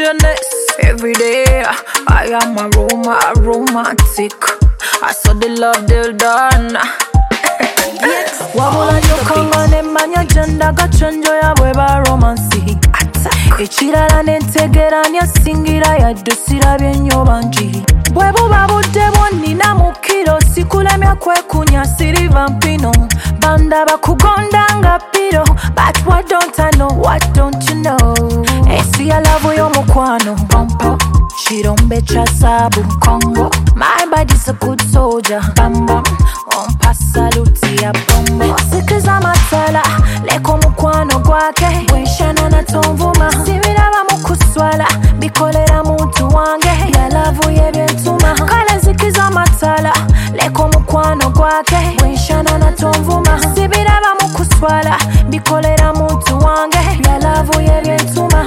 realness. Every day I am a romantic. I saw the love they'll done. Wabula nyokanga nemanya genda gachenjo ya bweba romansi. Echirala nentegeranya singira yaddusira byenyo banji. Bwebuba budde bwonnina mukiro sikulemya kwekunya siriva mpino. Banda bakugonda nga piro. But what don't I know, what don't you know? Esi ya lavu y'omukwano pompo. Chirombe cha sabu Congo. My body's a good soldier. Bam bam. Ompa saluti ya bombo. Sikiza matala leko mukwano gwake. Wenshana na tomvuma. Sibiraba mukuswala bikolera muntu wange. Ya lavu yebyentuma. Kale zikiza matala leko mukwano gwake. Wenshana na tomvuma. Sibiraba mukuswala bikolera muntu wange. Ya lavu yebyentuma.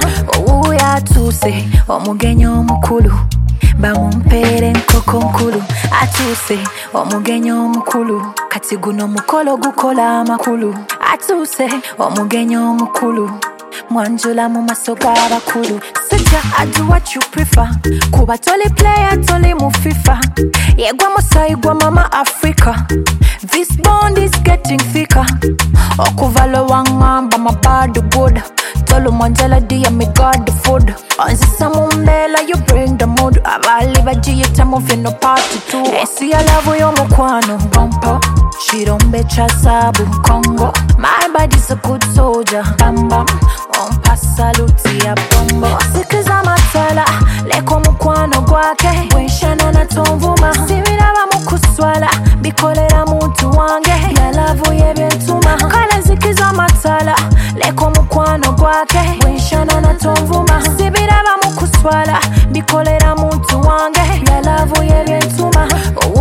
Yatuse omugenyi omukulu bamumpere nkoko nkulu. Atuse omugenyi omukulu kati guno mukolo gukola amakulu. Atuse omugenyi omukulu mwanjula mu maso g'abakulu. Sija I do what you prefer. Kuba toli player toli mu FIFA. Yegwa musayi gwa mama Africa. This bond is getting thicker. Okuvalo wangamba mabadu good. Tolu mwanjala diya me god the food. Onzisa mumbela you bring the mood. Abali bajiyita move no party too. Esi ya lavu y'omukwano pompo. Chirombe cha sabu Congo. My body's a good soldier. Bam bam. Ompa saluti ya bombo. Sikiza matala leko mukwano gwake. Wenshana na tomvuma. Sibiraba mukuswala bikolera muntu wange. Ya lavu yebyentuma. Kale zikiza matala leko mukwano gwake. Wenshana na tomvuma. Sibiraba mukuswala bikolera muntu wange. Ya lavu yebyentuma.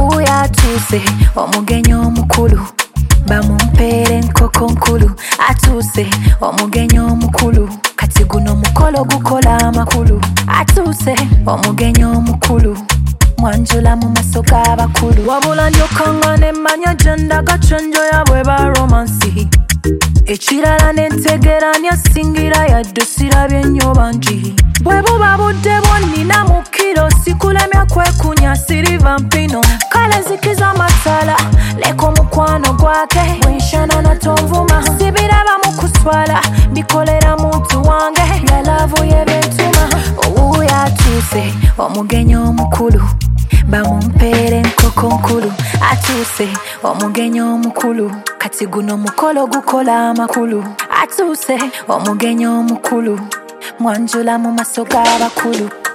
Yatuse omugenyi omukulu bamumpere nkoko nkulu. Atuse omugenyi omukulu kati guno mukolo gukola amakulu. Atuse omugenyi omukulu mwanjula mu maso g'abakulu. Wabula nyokanga nemanya genda gachenjo ya bweba romansi. Echirala nentegeranya singira yaddusira byenyo banji. Bwebuba budde bwonnina mukiro sikulemya kwekunya siriva mpino. Kale zikiza matala leko mukwano gwake. Wenshana na tomvuma. Sibiraba mukuswala bikolera muntu wange. Ya lavu yebyentuma. Yatuse omugenyi omukulu bamumpere nkoko nkulu. Atuse omugenyi omukulu kati guno mukolo gukola amakulu. Atuse omugenyi omukulu mwanjula mu maso g'abakulu.